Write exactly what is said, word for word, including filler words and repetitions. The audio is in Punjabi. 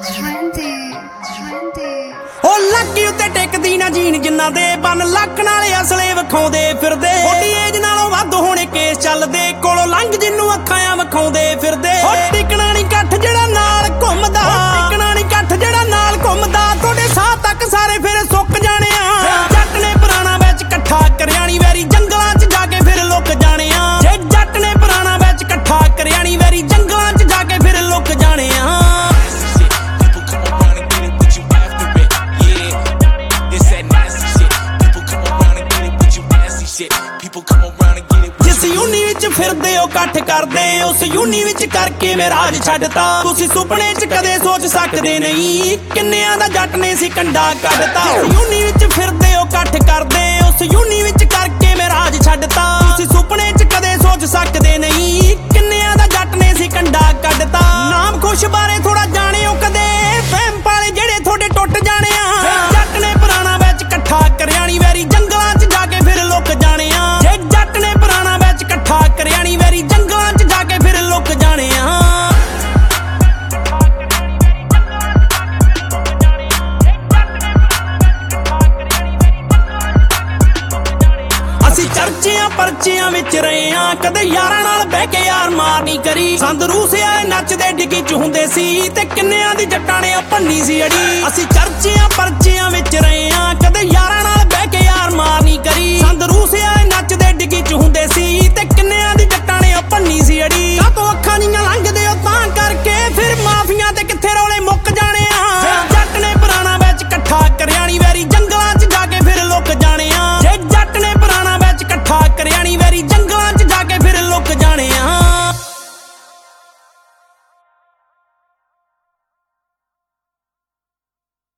ਉਹ ਲੱਕੀ ਉੱਤੇ ਟਿਕਦੀ ਨਾ ਜੀਨ ਜਿੰਨਾ ਦੇ ਬੰਨ ਲੱਖ ਨਾਲੇ ਅਸਲੇ ਵਿਖਾਉਂਦੇ ਫਿਰਦੇ ਛੋਟੀ ਏਜ ਨਾਲੋਂ ਵੱਧ ਹੋਣੇ ਕੇਸ ਚੱਲਦੇ ਕੋਲੋਂ ਲੰਘ ਜਿੰਨੂੰ ਅੱਖਾਂ ਆ ਵਿਖਾਉਂਦੇ ਫਿਰਦੇ ਉਹ ਟਿਕਣਾ ਨਹੀਂ ਕੱਠ ਜਿਹੜਾ ਨਾਲ ਘੁੰਮਦਾ ਟਿਕਣਾ ਨਹੀਂ ਕੱਠ ਜਿਹੜਾ ਨਾਲ ਘੁੰਮਦਾ ਤੁਹਾਡੇ ਸਾਹ ਤੱਕ ਸਾਰੇ ਫਿਰ ਸੁੱਕ ਜਾਣੇ ਆ ਜੱਟ ਨੇ ਪੁਰਾਣਾ ਵਿੱਚ ਇਕੱਠਾ ਕਰਿਆ ਨੀ ਵੈਰੀ ਜੰਗਲਾਂ 'ਚ ਜਾ ਕੇ ਫਿਰ ਲੁੱਕ ਜਾਣੇ ਆ ਜੇ ਜੱਟ ਨੇ ਪੁਰਾਣਾ ਵਿੱਚ ਇਕੱਠਾ ਕਰਿਆ ਨੀ ਵੈਰੀ ਜੰਗਲਾਂ 'ਚ ਜਾ ਕੇ ਫਿਰ ਲੁੱਕ ਜਾਣੇ ਆ ਜਿਸ ਯੂਨੀ ਵਿੱਚ ਫਿਰਦੇ ਹੋ ਇਕੱਠ ਕਰਦੇ ਉਸ ਯੂਨੀ ਵਿੱਚ ਕਰਕੇ ਮੈਂ ਰਾਜ ਛੱਡਤਾ ਤੁਸੀਂ ਸੁਪਨੇ 'ਚ ਕਦੇ ਸੋਚ ਸਕਦੇ ਨਹੀਂ ਕਿੰਨਿਆਂ ਦਾ ਜੱਟ ਨੇ ਸੀ ਕੰਡਾ ਕੱਢਤਾ ਯੂਨੀ ਵਿੱਚ ਫਿਰਦੇ ਹੋ ਇਕੱਠ ਕਰਦੇ ਉਸ ਯੂਨੀ ਵਿੱਚ ਕਰਕੇ ਮੈਂ ਰਾਜ ਛੱਡਤਾ ਤੁਸੀਂ ਸੁਪਨੇ 'ਚ ਕਦੇ ਸੋਚ ਸਕਦੇ ਨਹੀਂ ਕਿੰਨਿਆਂ ਦਾ ਜੱਟ ਨੇ ਸੀ ਕੰਡਾ ਕੱਢਤਾ ਨਾਮ ਖੁਸ਼ ਬਾਰੇ ਥੋੜਾ ਜਾਣਿਓ ਕਦੇ ਫਹਿਮ ਪਾਲੇ ਜਿਹੜੇ ਤੁਹਾਡੇ ਟੁੱਟ ਜਾਣੇ ਆ ਜੱਟ ਨੇ ਪੁਰਾਣਾ ਵਿੱਚ ਇਕੱਠਾ ਕਰਿਆ ਨੀ ਵੈਰੀ ਜੰਗਲਾਂ 'ਚ ਜਾ ਕੇ ਫਿਰ ਲੁੱਕ ਜਾਣੇ ਆ ਜੇ ਜੱਟ ਨੇ ਪੁਰਾਣਾ ਵਿੱਚ ਇਕੱਠਾ ਕਰਿਆ ਨੀ ਵੈਰੀ ਜੰਗਲਾਂ 'ਚ ਜਾ ਕੇ ਫਿਰ ਲੁੱਕ ਜਾਣੇ ਆ ਅਸੀਂ ਚਰਚਿਆਂ ਪਰਚਿਆਂ ਵਿੱਚ ਰਹੇ ਆ ਕਦੇ ਯਾਰਾਂ ਨਾਲ ਬਹਿ ਕੇ ਯਾਰ ਮਾਰ ਨਹੀਂ ਕਰੀ ਸੰਦ ਰੂਸਿਆ ਨੱਚਦੇ ਡਿੱਗੀ 'ਚ ਹੁੰਦੇ ਸੀ ਤੇ ਕਿੰਨਿਆਂ ਦੀ ਜੱਟਾਂ ਨੇ ਭੰਨੀ ਸੀ ਅੜੀ ਅਸੀਂ ਚਰਚਿਆਂ ਪਰਚਿਆਂ ਵਿੱਚ ਰਹੇ ਆ ਕਦੇ ਯਾਰਾਂ ਨਾਲ